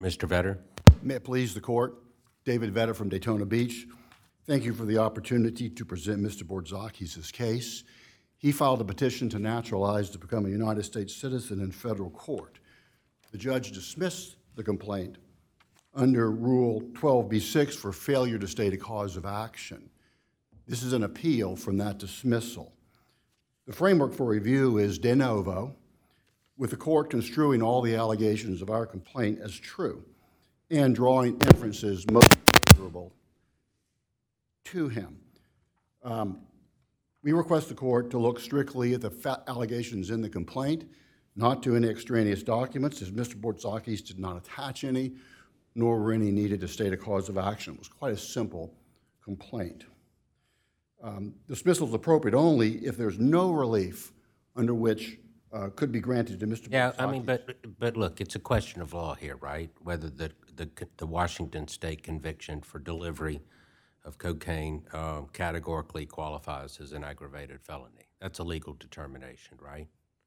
Mr. Vetter? May it please the court, David Vetter from Daytona Beach. Thank you for the opportunity to present Mr. Bortzakis' case. He filed a petition to naturalize to become a United States citizen in federal court. The judge dismissed the complaint under Rule 12b-6 for failure to state a cause of action. This is an appeal from that dismissal. The framework for review is de novo, with the court construing all the allegations of our complaint as true and drawing inferences most favorable to him. We request the court to look strictly at the allegations in the complaint, not to any extraneous documents, as Mr. Bortzakis did not attach any, nor were any needed to state a cause of action. It was quite a simple complaint. Dismissal is appropriate only if there's no relief under which could be granted to Mr. Bortzakis. Yeah, I mean, but look, it's a question of law here, right? Whether the Washington State conviction for delivery of cocaine categorically qualifies as an aggravated felony. That's a legal determination, right?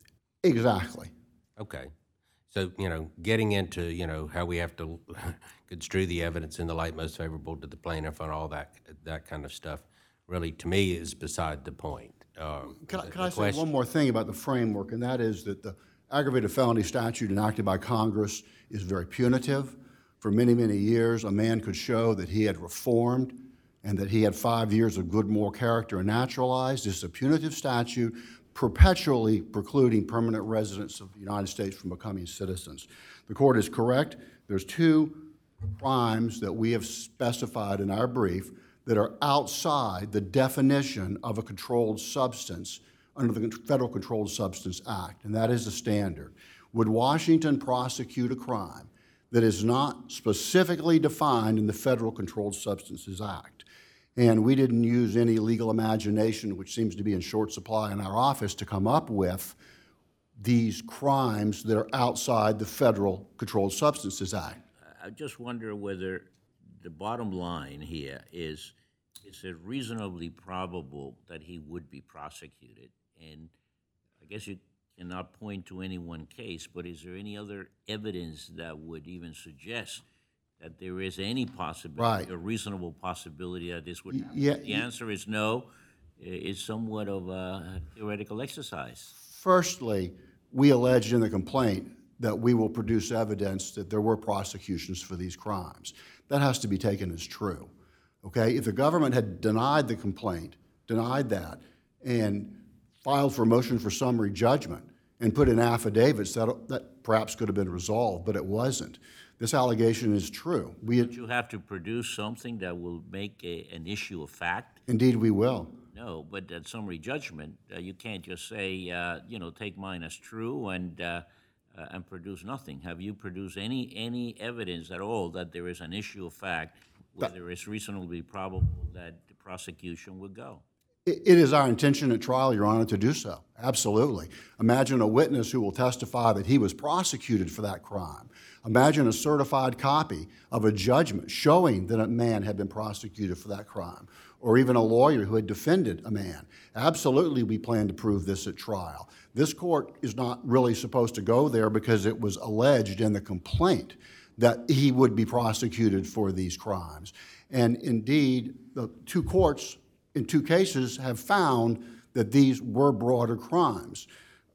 Exactly. Okay. So, getting into, how we have to construe the evidence in the light most favorable to the plaintiff and all that kind of stuff, really, to me, is beside the point. Can I say one more thing about the framework, and that is that the aggravated felony statute enacted by Congress is very punitive. For many, many years, a man could show that he had reformed and that he had 5 years of good moral character and naturalized. This is a punitive statute perpetually precluding permanent residents of the United States from becoming citizens. The court is correct. There's two crimes that we have specified in our brief that are outside the definition of a controlled substance under the Federal Controlled Substance Act, and that is the standard. Would Washington prosecute a crime that is not specifically defined in the Federal Controlled Substances Act? And we didn't use any legal imagination, which seems to be in short supply in our office, to come up with these crimes that are outside the Federal Controlled Substances Act. I just wonder whether the bottom line here is it reasonably probable that he would be prosecuted? And I guess you cannot point to any one case, but is there any other evidence that would even suggest that there is any possibility, a reasonable possibility that this would happen? Yeah, the answer is no. It's somewhat of a theoretical exercise. Firstly, we alleged in the complaint that we will produce evidence that there were prosecutions for these crimes. That has to be taken as true. Okay? If the government had denied the complaint, denied that, and filed for a motion for summary judgment and put in affidavits, that perhaps could have been resolved, but it wasn't. This allegation is true. Don't you have to produce something that will make an issue of fact? Indeed, we will. No, but at summary judgment, you can't just say, take mine as true and produce nothing. Have you produced any evidence at all that there is an issue of fact whether it's reasonably probable that the prosecution would go? It is our intention at trial, Your Honor, to do so. Absolutely. Imagine a witness who will testify that he was prosecuted for that crime. Imagine a certified copy of a judgment showing that a man had been prosecuted for that crime, or even a lawyer who had defended a man. Absolutely, we plan to prove this at trial. This court is not really supposed to go there because it was alleged in the complaint that he would be prosecuted for these crimes. And indeed, the two courts in two cases have found that these were broader crimes.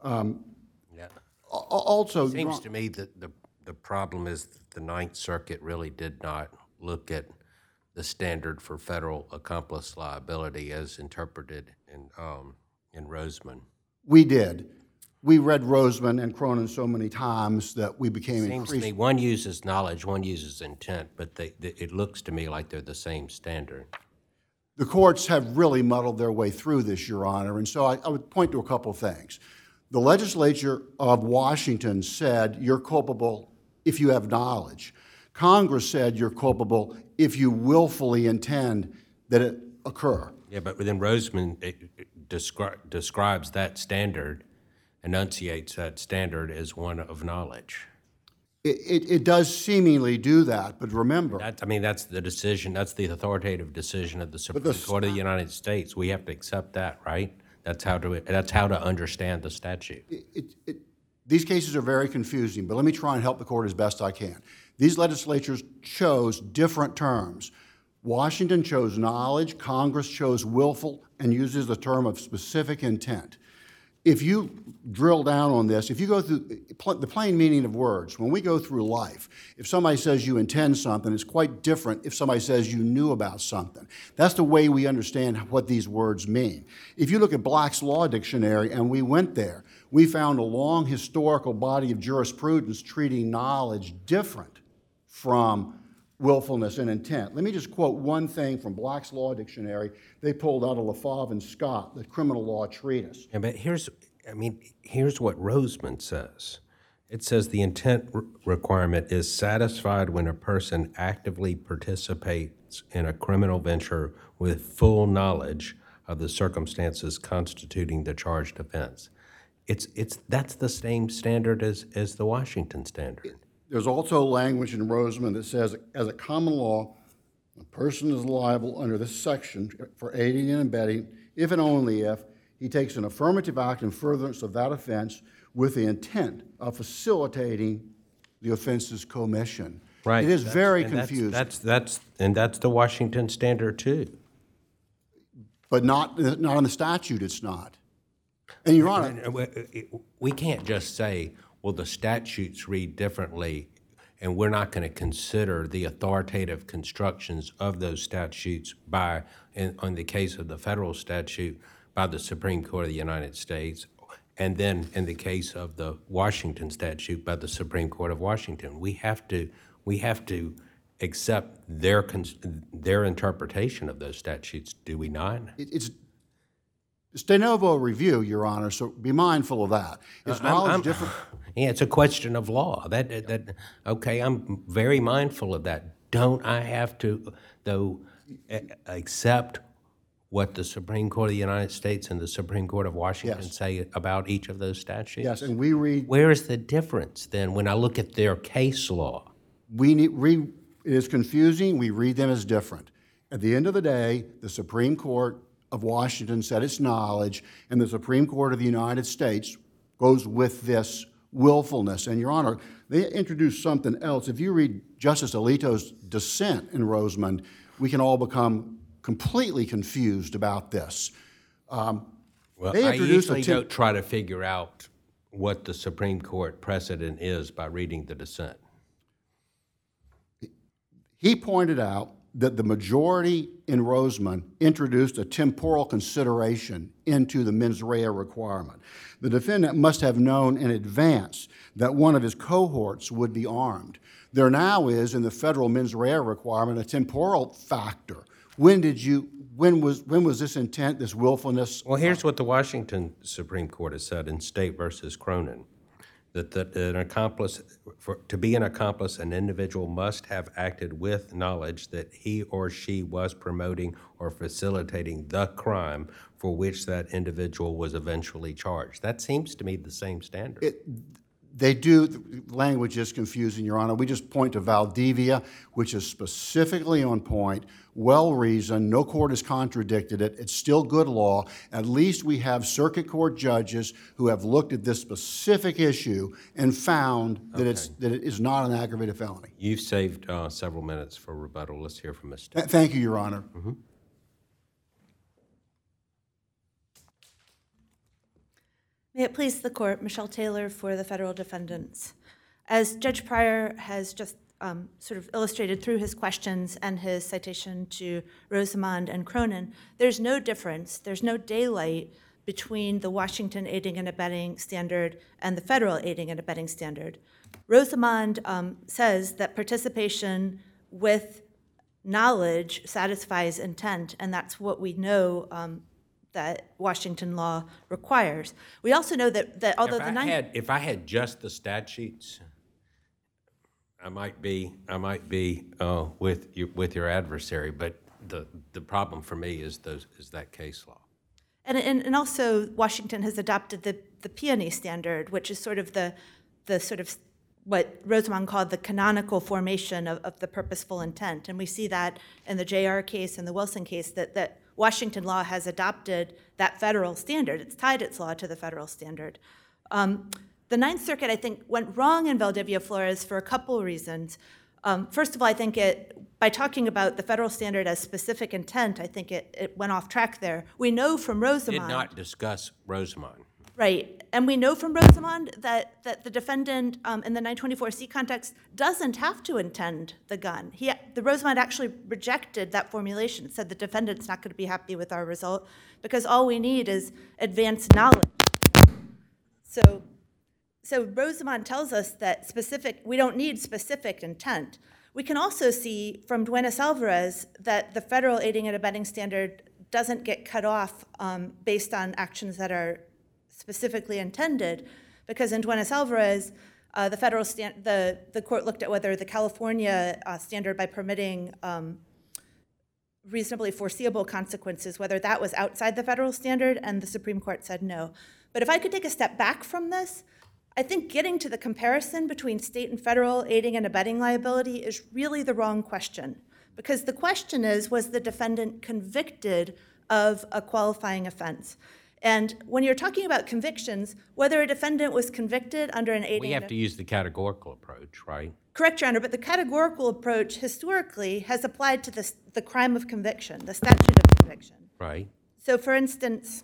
Also, it seems to me that the problem is that the Ninth Circuit really did not look at the standard for federal accomplice liability as interpreted in Roseman. We did. We read Roseman and Cronin so many times that we became Seems to me one uses knowledge, one uses intent, but it looks to me like they're the same standard. The courts have really muddled their way through this, Your Honor, and so I would point to a couple of things. The legislature of Washington said you're culpable if you have knowledge. Congress said you're culpable if you willfully intend that it occur. Yeah, but within Roseman, it describes that standard, enunciates that standard as one of knowledge. It does seemingly do that, but remember... That's the decision, that's the authoritative decision of the Supreme Court of the United States. We have to accept that, right? That's how to understand the statute. These cases are very confusing, but let me try and help the court as best I can. These legislatures chose different terms. Washington chose knowledge, Congress chose willful, and uses the term of specific intent. If you drill down on this, if you go through the plain meaning of words, when we go through life, if somebody says you intend something, it's quite different if somebody says you knew about something. That's the way we understand what these words mean. If you look at Black's Law Dictionary, and we went there, we found a long historical body of jurisprudence treating knowledge different from willfulness and intent. Let me just quote one thing from Black's Law Dictionary. They pulled out of LaFave and Scott, the criminal law treatise. Yeah, but here's what Roseman says. It says the intent requirement is satisfied when a person actively participates in a criminal venture with full knowledge of the circumstances constituting the charged offense. That's the same standard as the Washington standard. There's also language in Roseman that says, as a common law, a person is liable under this section for aiding and abetting if and only if he takes an affirmative act in furtherance of that offense with the intent of facilitating the offense's commission. Right. It is very confusing. That's the Washington standard too. But not on the statute, it's not. And Your Honor, we can't just say, well, the statutes read differently, and we're not going to consider the authoritative constructions of those statutes on the case of the federal statute, by the Supreme Court of the United States, and then in the case of the Washington statute, by the Supreme Court of Washington. We have to accept their interpretation of those statutes, do we not? it's de novo review, Your Honor, so be mindful of that. Is knowledge different? Yeah, it's a question of law. Okay, I'm very mindful of that. Don't I have to, though, accept what the Supreme Court of the United States and the Supreme Court of Washington say about each of those statutes? Yes, and we read... Where is the difference, then, when I look at their case law? It is confusing. We read them as different. At the end of the day, the Supreme Court of Washington said it's knowledge, and the Supreme Court of the United States goes with this willfulness. And, Your Honor, they introduced something else. If you read Justice Alito's dissent in Roseman, we can all become completely confused about this. Well, I usually don't try to figure out what the Supreme Court precedent is by reading the dissent. He pointed out that the majority in Roseman introduced a temporal consideration into the mens rea requirement. The defendant must have known in advance that one of his cohorts would be armed. There now is, in the federal mens rea requirement, a temporal factor. When was this intent, this willfulness? Well, here's what the Washington Supreme Court has said in State versus Cronin. That to be an accomplice, an individual must have acted with knowledge that he or she was promoting or facilitating the crime for which that individual was eventually charged. That seems to me the same standard. They do. The language is confusing, Your Honor. We just point to Valdivia, which is specifically on point, well-reasoned. No court has contradicted it. It's still good law. At least we have circuit court judges who have looked at this specific issue and found that it is not an aggravated felony. You've saved several minutes for rebuttal. Let's hear from Ms. Thank you, Your Honor. Mm-hmm. May it please the Court, Michelle Taylor for the federal defendants. As Judge Pryor has just sort of illustrated through his questions and his citation to Rosamond and Cronin, there's no difference, there's no daylight between the Washington aiding and abetting standard and the federal aiding and abetting standard. Rosamond says that participation with knowledge satisfies intent, and that's what we know that Washington law requires. We also know that although if I had just the statutes, I might be with your adversary. But the problem for me is that case law. And also Washington has adopted the peony standard, which is sort of the sort of what Rosamond called the canonical formation of the purposeful intent, and we see that in the JR case and the Wilson case that Washington law has adopted that federal standard. It's tied its law to the federal standard. The Ninth Circuit, I think, went wrong in Valdivia Flores for a couple of reasons. First of all, I think by talking about the federal standard as specific intent, I think it went off track there. We know from Rosamond. Did not discuss Rosamond. Right, and we know from Rosamond that the defendant in the 924C context doesn't have to intend the gun. The Rosamond actually rejected that formulation, said the defendant's not going to be happy with our result because all we need is advanced knowledge. So Rosamond tells us that we don't need specific intent. We can also see from Duenas-Alvarez that the federal aiding and abetting standard doesn't get cut off based on actions that are specifically intended, because in Duenas-Alvarez, the court looked at whether the California standard by permitting reasonably foreseeable consequences, whether that was outside the federal standard, and the Supreme Court said no. But if I could take a step back from this, I think getting to the comparison between state and federal aiding and abetting liability is really the wrong question, because the question is, was the defendant convicted of a qualifying offense? And when you're talking about convictions, whether a defendant was convicted under an aiding... We have to use the categorical approach, right? Correct, Your Honor, but the categorical approach historically has applied to the crime of conviction, the statute of conviction. Right. So, for instance,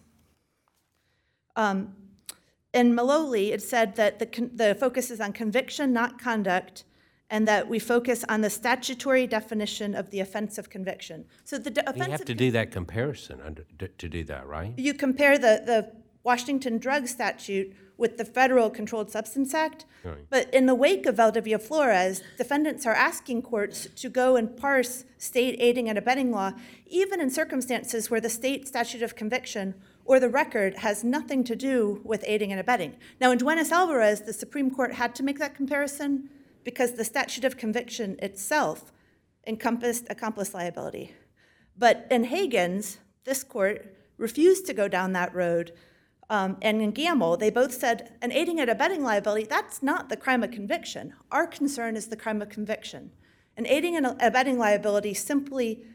in Maloli, it said that the focus is on conviction, not conduct, and that we focus on the statutory definition of the offense of conviction. So the offense You have to do that comparison to do that, right? You compare the Washington drug statute with the Federal Controlled Substance Act, right. But in the wake of Valdivia Flores, defendants are asking courts to go and parse state aiding and abetting law, even in circumstances where the state statute of conviction or the record has nothing to do with aiding and abetting. Now, in Duenas-Alvarez, the Supreme Court had to make that comparison because the statute of conviction itself encompassed accomplice liability. But in Hagens, this court refused to go down that road. And in Gamble, they both said an aiding and abetting liability, that's not the crime of conviction. Our concern is the crime of conviction. An aiding and abetting liability simply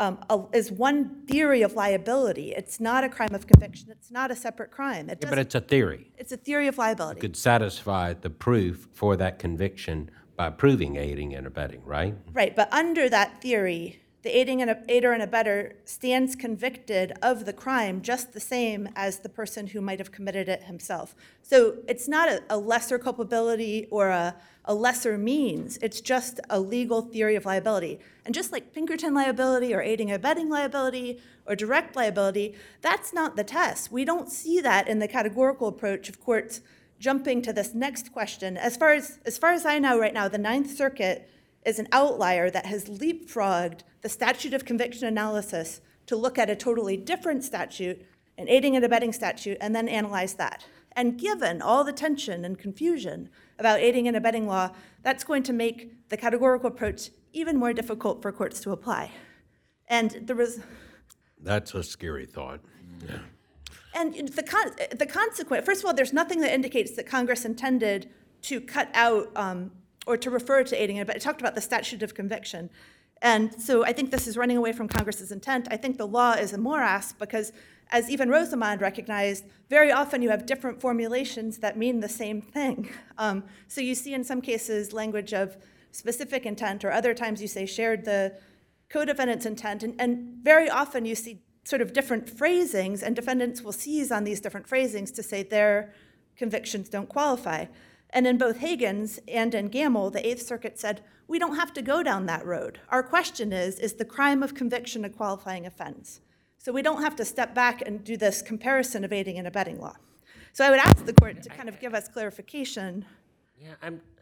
is one theory of liability. It's not a crime of conviction. It's not a separate crime. But it's a theory. It's a theory of liability. Could satisfy the proof for that conviction by proving aiding and abetting, right? Right, but under that theory, the aider and abetter stands convicted of the crime just the same as the person who might have committed it himself. So it's not a lesser culpability or a lesser means. It's just a legal theory of liability. And just like Pinkerton liability or aiding and abetting liability or direct liability, that's not the test. We don't see that in the categorical approach of courts jumping to this next question. As far as I know right now, the Ninth Circuit is an outlier that has leapfrogged the statute of conviction analysis to look at a totally different statute, an aiding and abetting statute, and then analyze that. And given all the tension and confusion about aiding and abetting law, that's going to make the categorical approach even more difficult for courts to apply. And there was... That's a scary thought. Yeah. And the consequence, first of all, there's nothing that indicates that Congress intended to cut out or to refer to aiding and abetting. It talked about the statute of conviction. And so I think this is running away from Congress's intent. I think the law is a morass because, as even Rosamond recognized, very often you have different formulations that mean the same thing. So you see in some cases language of specific intent, or other times you say shared the co-defendant's intent, and very often you see sort of different phrasings, and defendants will seize on these different phrasings to say their convictions don't qualify. And in both Hagens and in Gamble, the Eighth Circuit said, we don't have to go down that road. Our question is the crime of conviction a qualifying offense? So we don't have to step back and do this comparison of aiding and abetting law. So I would ask the court to kind of give us clarification. Yeah,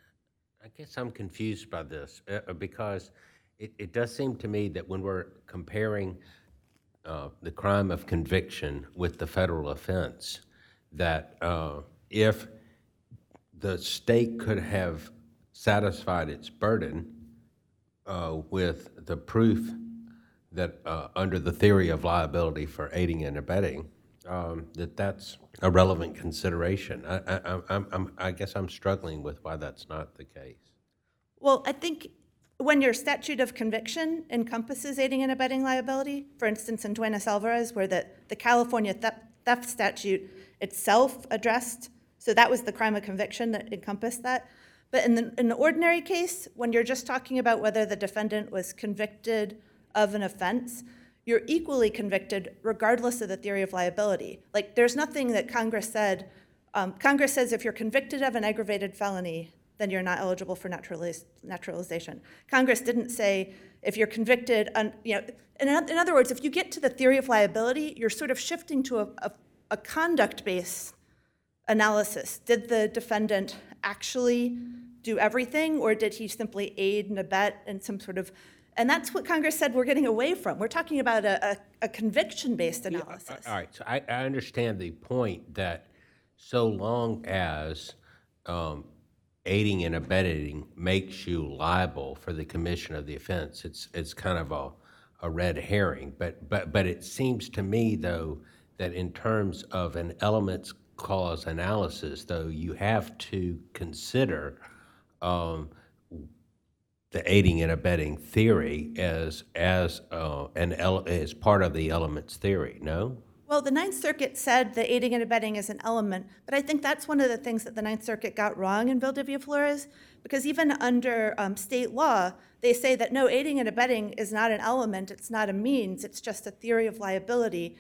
I guess I'm confused by this because it does seem to me that when we're comparing the crime of conviction with the federal offense, that if the state could have satisfied its burden with the proof that under the theory of liability for aiding and abetting, that's a relevant consideration. I guess I'm struggling with why that's not the case. Well, I think when your statute of conviction encompasses aiding and abetting liability, for instance, in Duenas-Alvarez, where the California theft statute itself addressed, so that was the crime of conviction that encompassed that. But in the ordinary case, when you're just talking about whether the defendant was convicted of an offense, you're equally convicted regardless of the theory of liability. Like, there's nothing that Congress said. Congress says if you're convicted of an aggravated felony, then you're not eligible for naturalization. Congress didn't say if you're convicted, in other words, if you get to the theory of liability, you're sort of shifting to a conduct-based analysis. Did the defendant actually do everything, or did he simply aid and abet in some sort of, and that's what Congress said we're getting away from. We're talking about a conviction-based analysis. All right, so I understand the point that so long as aiding and abetting makes you liable for the commission of the offense, it's kind of a red herring. But it seems to me, though, that in terms of an elements clause analysis, though, you have to consider the aiding and abetting theory as part of the elements theory, no? Well, the Ninth Circuit said that aiding and abetting is an element, but I think that's one of the things that the Ninth Circuit got wrong in Valdivia Flores, because even under state law, they say that no, aiding and abetting is not an element, it's not a means, it's just a theory of liability.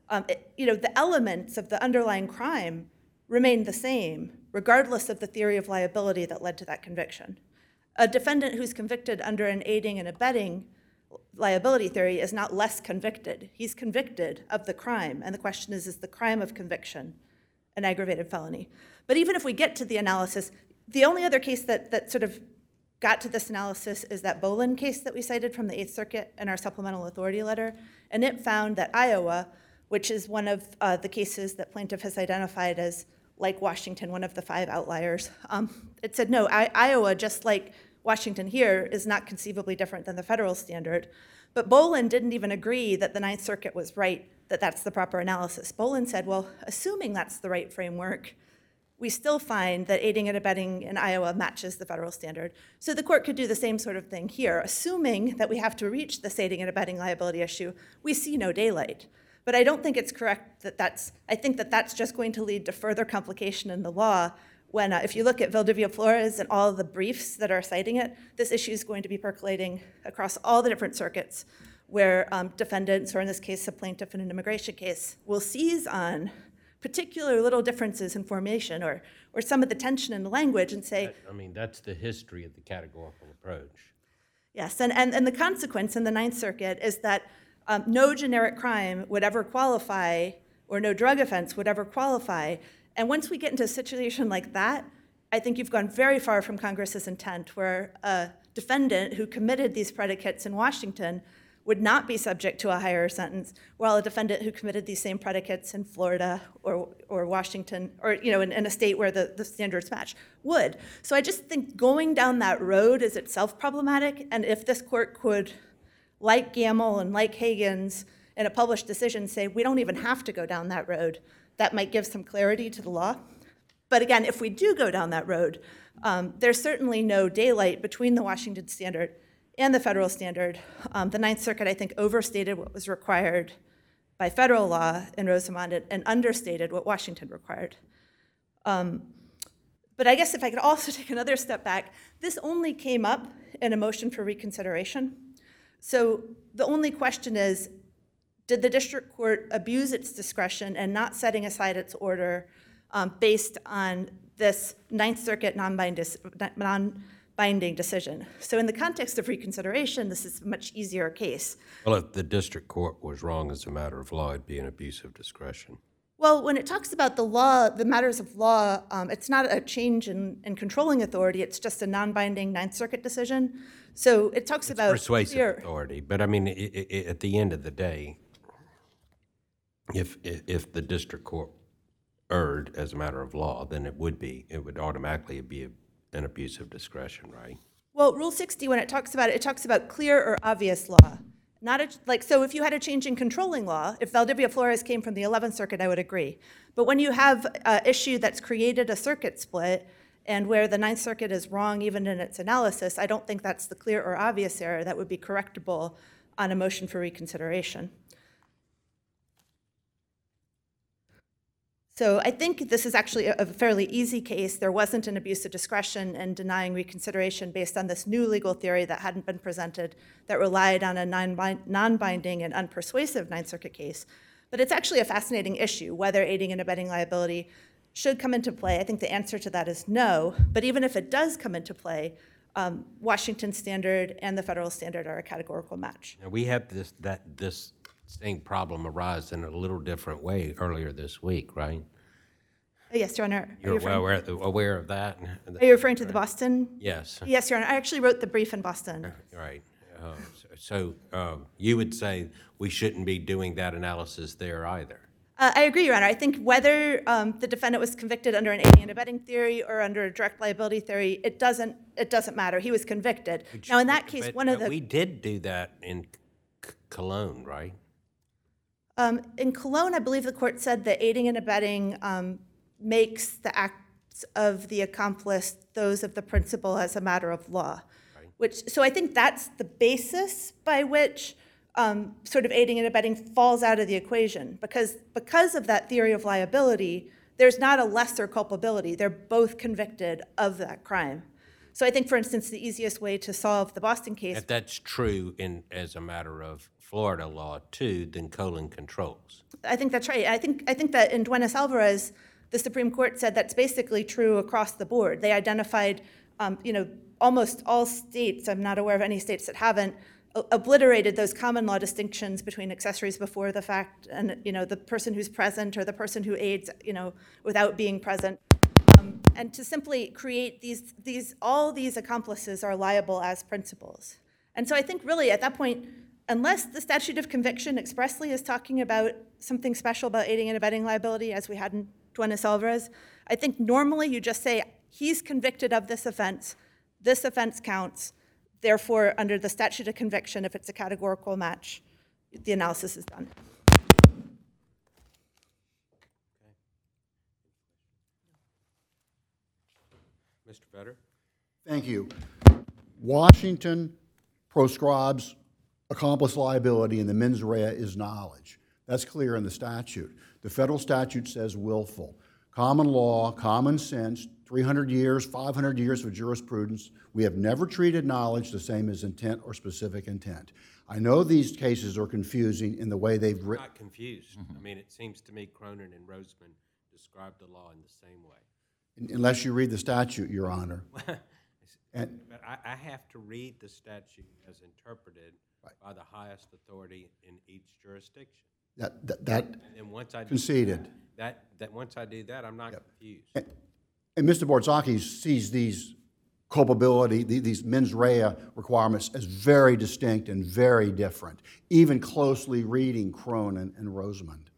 The elements of the underlying crime remain the same, regardless of the theory of liability that led to that conviction. A defendant who's convicted under an aiding and abetting liability theory is not less convicted. He's convicted of the crime, and the question is the crime of conviction an aggravated felony? But even if we get to the analysis, the only other case that sort of got to this analysis is that Bolin case that we cited from the Eighth Circuit in our supplemental authority letter, and it found that Iowa, which is one of the cases that plaintiff has identified as, like Washington, one of the 5 outliers, it said, no, Iowa, just like Washington here, is not conceivably different than the federal standard. But Bolin didn't even agree that the Ninth Circuit was right, that that's the proper analysis. Bolin said, well, assuming that's the right framework, we still find that aiding and abetting in Iowa matches the federal standard. So the court could do the same sort of thing here. Assuming that we have to reach this aiding and abetting liability issue, we see no daylight. But I don't think it's correct I think that that's just going to lead to further complication in the law when, if you look at Valdivia Flores and all of the briefs that are citing it, this issue is going to be percolating across all the different circuits where defendants, or in this case, a plaintiff in an immigration case, will seize on particular little differences in formation or some of the tension in the language and say... that's the history of the categorical approach. Yes, and the consequence in the Ninth Circuit is that no generic crime would ever qualify, or no drug offense would ever qualify. And once we get into a situation like that, I think you've gone very far from Congress's intent, where a defendant who committed these predicates in Washington would not be subject to a higher sentence, while a defendant who committed these same predicates in Florida or Washington, or in a state where the standards match, would. So I just think going down that road is itself problematic, and if this court could, like Gamble and like Hagan's, in a published decision, say we don't even have to go down that road, that might give some clarity to the law. But again, if we do go down that road, there's certainly no daylight between the Washington standard and the federal standard. The Ninth Circuit, I think, overstated what was required by federal law in Rosamond and understated what Washington required. But I guess if I could also take another step back, this only came up in a motion for reconsideration. So the only question is, did the district court abuse its discretion in not setting aside its order based on this Ninth Circuit non-binding decision? So in the context of reconsideration, this is a much easier case. Well, if the district court was wrong as a matter of law, it'd be an abuse of discretion. Well, when it talks about the law, the matters of law, it's not a change in controlling authority, it's just a non-binding Ninth Circuit decision. So it talks about persuasive authority, but I mean, at the end of the day, if the district court erred as a matter of law, then it would automatically be an abuse of discretion, right? Well, Rule 60, when it talks about clear or obvious law. So if you had a change in controlling law, if Valdivia Flores came from the 11th Circuit, I would agree. But when you have an issue that's created a circuit split and where the Ninth Circuit is wrong even in its analysis, I don't think that's the clear or obvious error that would be correctable on a motion for reconsideration. So I think this is actually a fairly easy case. There wasn't an abuse of discretion in denying reconsideration based on this new legal theory that hadn't been presented, that relied on a non-binding and unpersuasive Ninth Circuit case. But it's actually a fascinating issue, whether aiding and abetting liability should come into play. I think the answer to that is no. But even if it does come into play, Washington standard and the federal standard are a categorical match. Now, we have this same problem arise in a little different way earlier this week, right? Yes, Your Honor. You're well aware of that? Are you referring to the Boston? Yes. Yes, Your Honor. I actually wrote the brief in Boston. Right. So you would say we shouldn't be doing that analysis there either? I agree, Your Honor. I think whether the defendant was convicted under an aiding and abetting theory or under a direct liability theory, it doesn't matter. He was convicted. Now, in that case, we did do that in Cologne, right? In Cologne, I believe the court said that aiding and abetting makes the acts of the accomplice those of the principal as a matter of law. Right. So I think that's the basis by which sort of aiding and abetting falls out of the equation. Because of that theory of liability, there's not a lesser culpability. They're both convicted of that crime. So I think, for instance, the easiest way to solve the Boston case— If that's true as a matter of Florida law, too, then Colon controls. I think that's right. I think that in Duenas-Alvarez, the Supreme Court said that's basically true across the board. They identified, almost all states, I'm not aware of any states that haven't, obliterated those common law distinctions between accessories before the fact and, the person who's present or the person who aids, without being present. And to simply create all these accomplices are liable as principals. And so I think really at that point, unless the statute of conviction expressly is talking about something special about aiding and abetting liability, as we had in Duenas-Alvarez, I think normally you just say, he's convicted of this offense counts, therefore, under the statute of conviction, if it's a categorical match, the analysis is done. Mr. Vedder? Thank you. Washington proscribes accomplice liability, and the mens rea is knowledge. That's clear in the statute. The federal statute says willful. Common law, common sense, 300 years, 500 years of jurisprudence, we have never treated knowledge the same as intent or specific intent. I know these cases are confusing in the way they've written. I'm not confused. I mean, it seems to me Cronin and Roseman described the law in the same way. Unless you read the statute, Your Honor. But I have to read the statute as interpreted by the highest authority in each jurisdiction. And once I conceded. Once I do that, I'm not confused. And Mr. Bortzaki sees these culpability, these mens rea requirements as very distinct and very different, even closely reading Cronin and Roseman.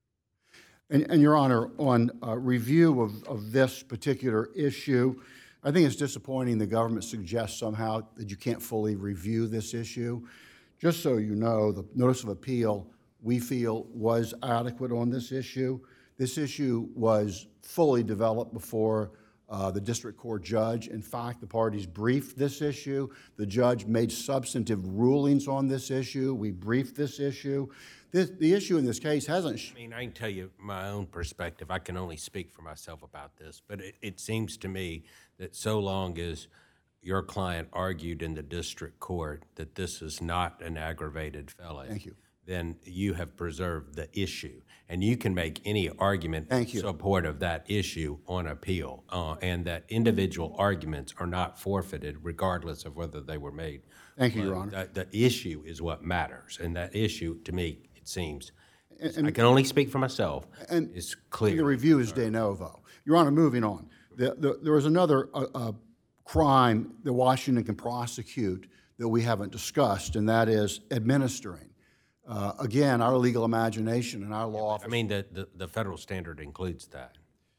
And Your Honor, on review of this particular issue, I think it's disappointing the government suggests somehow that you can't fully review this issue. Just so you know, the notice of appeal, we feel, was adequate on this issue. This issue was fully developed before the district court judge. In fact, the parties briefed this issue. The judge made substantive rulings on this issue. We briefed this issue. The issue in this case hasn't... I mean, I can tell you my own perspective. I can only speak for myself about this, but it seems to me that so long as your client argued in the district court that this is not an aggravated felony, Thank you. Then you have preserved the issue. And you can make any argument in support of that issue on appeal, and that individual arguments are not forfeited regardless of whether they were made. Thank you, Your Honor. The issue is what matters, and that issue, to me, it seems, I can only speak for myself, is clear. The review is de novo. Your Honor, moving on. There was another crime that Washington can prosecute that we haven't discussed, and that is administering. Again, our legal imagination and our law... I mean, the federal standard includes that.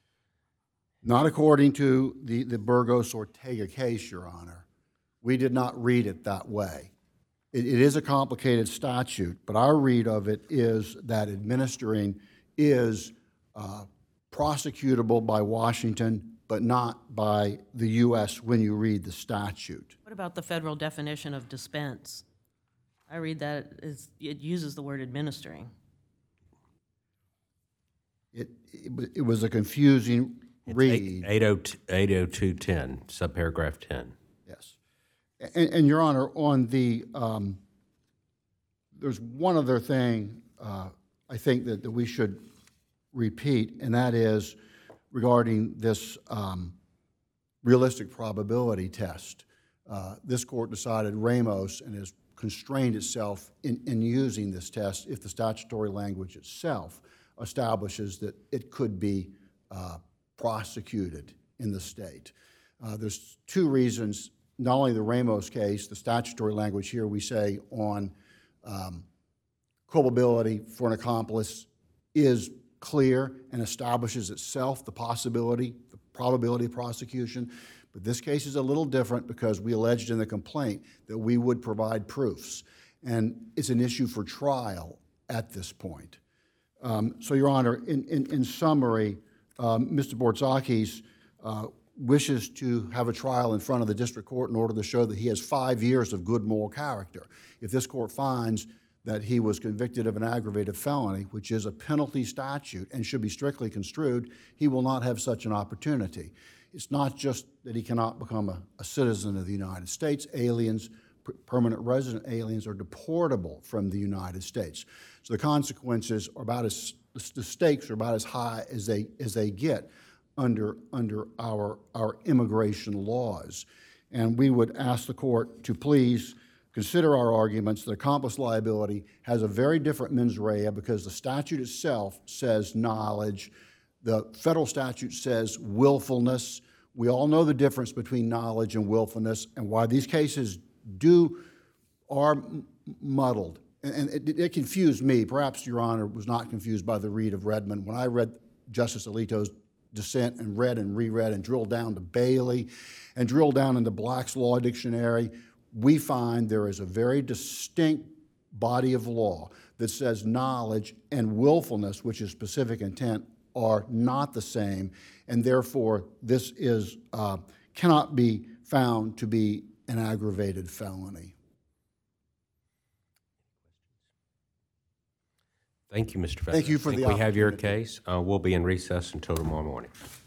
Not according to the Burgos-Ortega case, Your Honor. We did not read it that way. It is a complicated statute, but our read of it is that administering is prosecutable by Washington, but not by the U.S. when you read the statute. What about the federal definition of dispense? I read that it uses the word administering. It was a confusing read. 80210, subparagraph 10. Yes. And Your Honor, on the, there's one other thing I think that we should repeat, and that is regarding this realistic probability test. This court decided Ramos and has constrained itself in using this test if the statutory language itself establishes that it could be prosecuted in the state. There's two reasons, not only the Ramos case, the statutory language here we say on culpability for an accomplice is clear and establishes itself the possibility, the probability of prosecution. But this case is a little different because we alleged in the complaint that we would provide proofs. And it's an issue for trial at this point. So, Your Honor, in summary, Mr. Bortzakis wishes to have a trial in front of the district court in order to show that he has 5 years of good moral character. If this court finds that he was convicted of an aggravated felony, which is a penalty statute and should be strictly construed, he will not have such an opportunity. It's not just that he cannot become a citizen of the United States. Aliens, permanent resident aliens, are deportable from the United States. So the consequences are about as, the stakes are about as high as they get under our immigration laws. And we would ask the court to please consider our arguments that accomplice liability has a very different mens rea because the statute itself says knowledge. The federal statute says willfulness. We all know the difference between knowledge and willfulness and why these cases are muddled. And it confused me. Perhaps Your Honor was not confused by the read of Redmond. When I read Justice Alito's dissent and read and reread and drilled down to Bailey and drilled down into Black's Law Dictionary, we find there is a very distinct body of law that says knowledge and willfulness, which is specific intent, are not the same, and therefore this is cannot be found to be an aggravated felony. Thank you, Mr. Feather. Thank you for the We have your opportunity. case. We'll be in recess until tomorrow morning.